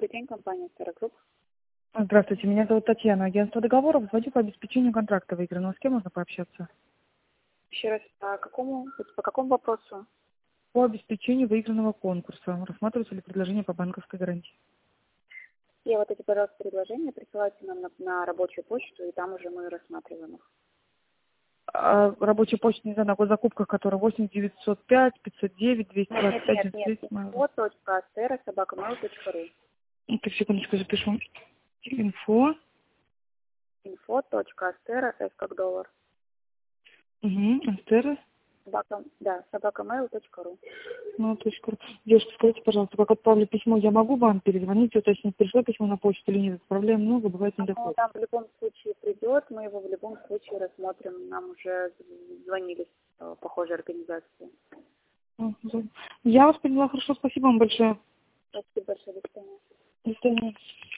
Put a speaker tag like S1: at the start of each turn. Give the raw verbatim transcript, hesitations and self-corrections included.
S1: Добрый день, компания Стара Групп.
S2: Здравствуйте, меня зовут Татьяна. Агентство договоров, звоню по обеспечению контракта выигранного. С кем можно пообщаться?
S1: Еще раз, по какому, по какому вопросу?
S2: По обеспечению выигранного конкурса. Рассматривается ли предложение по банковской гарантии?
S1: И вот эти, пожалуйста, предложения присылайте нам на, на рабочую почту, и там уже мы рассматриваем их.
S2: А рабочая почта, не знаю, на госзакупках, которая восемь девятьсот пять пятьсот девять двести двадцать пять
S1: Нет, нет, нет,
S2: девяносто девять.
S1: инфо точка астера собака мейл точка ру.
S2: Так, секундочку, запишу. Инфо.
S1: инфо точка астера, с как доллар.
S2: Угу, Астера.
S1: Собака, да, собака мейл точка ру.
S2: Ну, точка ру. Девушка, скажите, пожалуйста, как отправлю письмо, я могу вам перезвонить, уточнить, пришло письмо на почту или нет? Отправляем много, бывает не
S1: Ну,
S2: доходит.
S1: там в любом случае придет, мы его в любом случае рассмотрим. Нам уже звонили э, похожие организации.
S2: Я вас поняла, хорошо, спасибо вам большое.
S1: Спасибо большое, до свидания.
S2: До свидания.